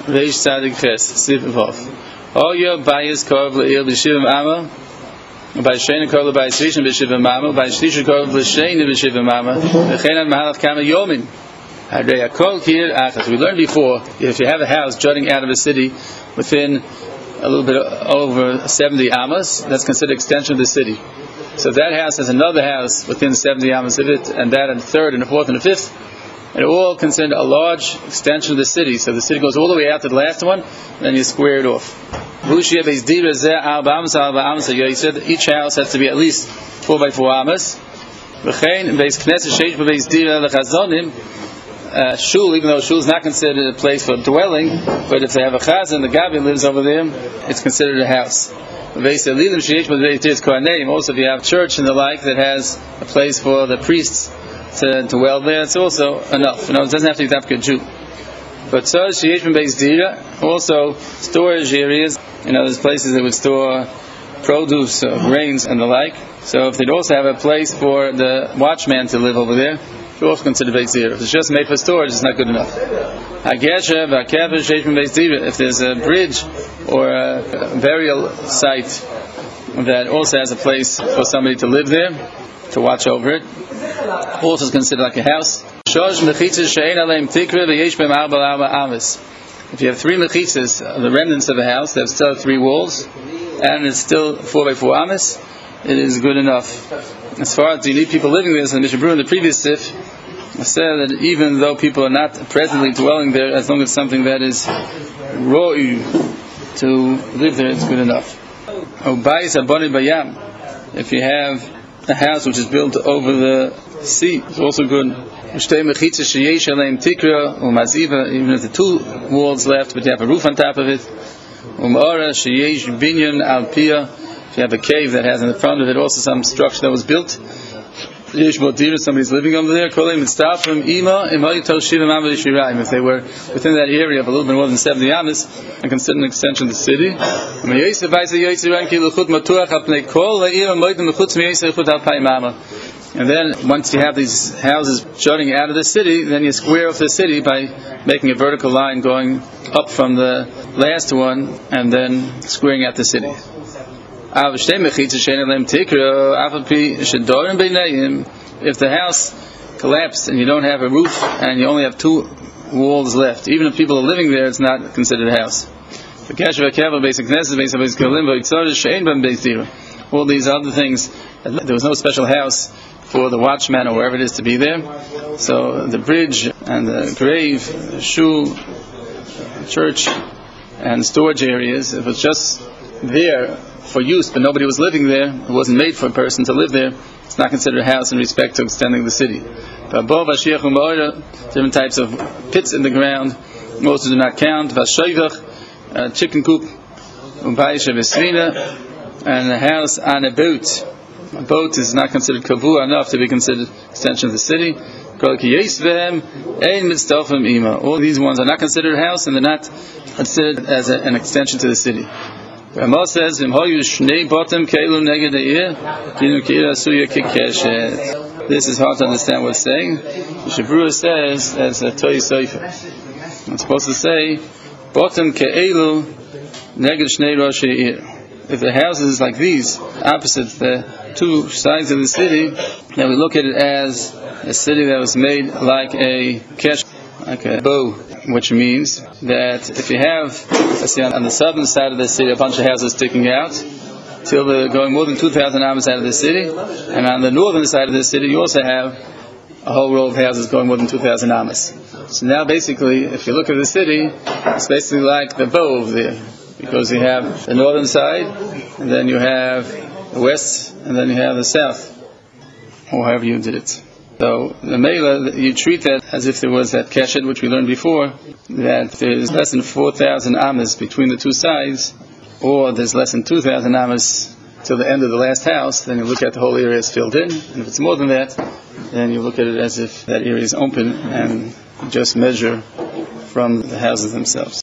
Reish Tzadik Ches, Sif Vav. Oyo Bayis Korv Le'il B'Shivim Amma, By Shein Korv Le'Bayis Rishon B'Shivim Amma, By Shlish Korv Le'Shein B'Shivim Amma, V'chein Mahalach Kama Yomin. Hadrei Akol Kir Achas. We learned before, if you have a house jutting out of a city within a little bit over 70 amas, that's considered extension of the city. So that house has another house within 70 amas of it, and that and a third and a fourth and a fifth, and all considered a large extension of the city. So the city goes all the way out to the last one, and then you square it off. He said that each house has to be at least 4 by 4 amas. Shul, even though shul is not considered a place for dwelling, but if they have a chazan, the gabi lives over there, it's considered a house. Also, if you have church and the like that has a place for the priests to dwell there, it's also enough. It doesn't have to be that good Jew. But also storage areas, there's places that would store produce, grains and the like. So if they'd also have a place for the watchman to live over there, you also consider Beis Dira. If it's just made for storage, it's not good enough. If there's a bridge or a burial site that also has a place for somebody to live there, to watch over it, also is considered like a house. If you have 3 mechitzas, the remnants of a house that still have 3 walls, and it's still 4 by 4 amas, it is good enough. As far as do you need people living there, so the Mishnah Berurah in the previous sif said that even though people are not presently dwelling there, as long as something that is ro'u to live there, it's good enough. If you have a house which is built over the sea, it's also good. Even if the 2 walls left, but you have a roof on top of it. If you have a cave that has in the front of it also some structure that was built, somebody's living over there. If they were within that area of a little bit more than 70 amas, and considered an extension of the city. And then once you have these houses jutting out of the city, then you square off the city by making a vertical line going up from the last one and then squaring out the city. If the house collapsed and you don't have a roof and you only have 2 walls left, even if people are living there, it's not considered a house. All these other things, there was no special house for the watchman or wherever it is to be there. So the bridge and the grave, the shul, church, and storage areas, if it's just there for use, but nobody was living there, it wasn't made for a person to live there, it's not considered a house in respect to extending the city. But different types of pits in the ground, most do not count. Chicken coop, and a house on a boat. A boat is not considered kavua enough to be considered extension of the city. All these ones are not considered a house and they're not considered as an extension to the city. Rama says, this is hard to understand what it's saying. The Mishnah Berurah says, as a Toy Seifer, it's supposed to say, Botem ke'elu neged shnei roshei ir. If the house is like these, opposite the 2 sides of the city, then we look at it as a city that was made like a kesh, like a bow, which means that if you have, let's say on the southern side of the city, a bunch of houses sticking out, till they're going more than 2,000 amas out of the city, and on the northern side of the city, you also have a whole row of houses going more than 2,000 amas. So now basically, if you look at the city, it's basically like the bow over there, because you have the northern side, and then you have the west, and then you have the south, or however you did it. So the Mela, you treat that as if there was that keshet, which we learned before, that there's less than 4,000 amas between the 2 sides, or there's less than 2,000 amas till the end of the last house, then you look at the whole area is filled in, and if it's more than that, then you look at it as if that area is open, and just measure from the houses themselves.